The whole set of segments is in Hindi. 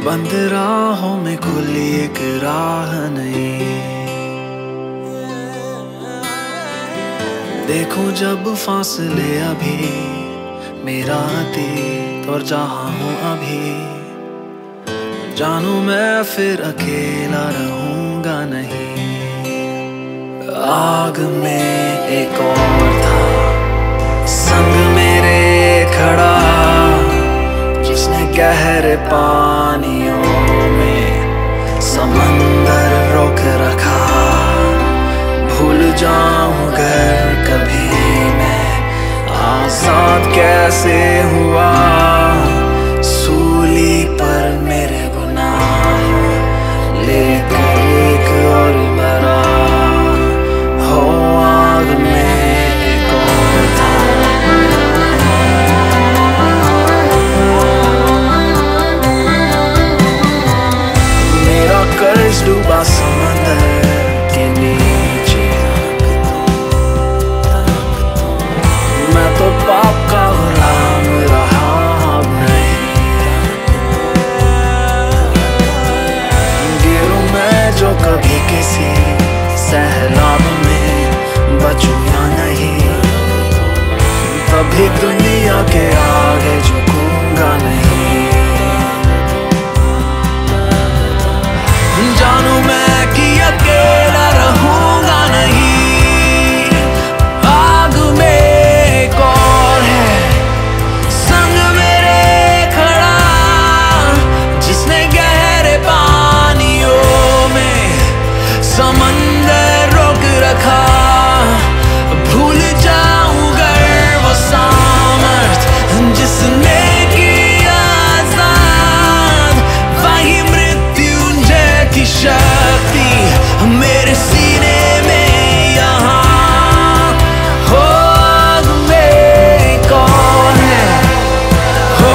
बंद राहों में खुली एक राह नहीं। देखूं जब फासले अभी मेरा अतीत और जहां हूं अभी, जानू मैं फिर अकेला रहूंगा नहीं। आग में एक और था संग मेरे खड़ा, जिसने गहरे पानियों में समंदर रोक रखा। भूल जाऊं अगर कभी मैं आजाद कैसे हुआ, सूली पर मेरे गुनाह लेकर एक और मरा। हो आग में एक और था। मेरा कर्ज डूबा समंदर के नीचे, मैं तो पाप का गुलाम रहा अब नहीं। गिरूं मैं जो कभी किसी सैलाब में बचूं या नहीं, तभी दुनिया के आगे झुकूंगा नहीं। जानू मैं कि अकेला रहूंगा नहीं। आग में एक और है संग मेरे खड़ा, जिसने गहरे पानियों में समंदर रोक रखा। भूल जाऊं अगर वो सामर्थ जिसने किया आजाद, वही मृत्युंजय की शक्ति मेरे सीने में यहाँ। हो आग में एक और है, हो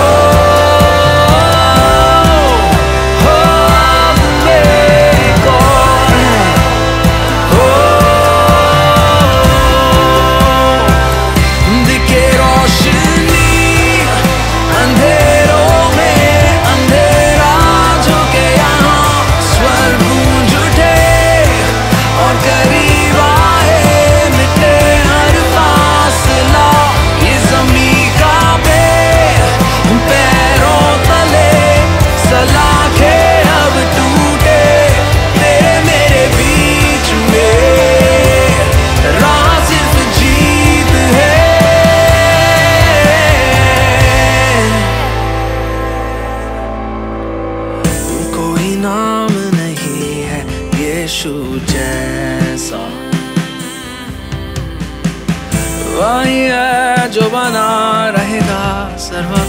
आग में एक और है, हो दिखे रोशनी अंधेरों में अंधेरा झुके यहाँ। स्वर गूंज उठे और करीब आए, मिटे हर फासला। ये ज़मीं कांपे पैरों तले, सलाखें अब टूटे तेरे मेरे बीच में। राह सिर्फ जीत है। कोई नाम नहीं है यीशु जैसा, वही है जो बना रहेगा सर्वदा।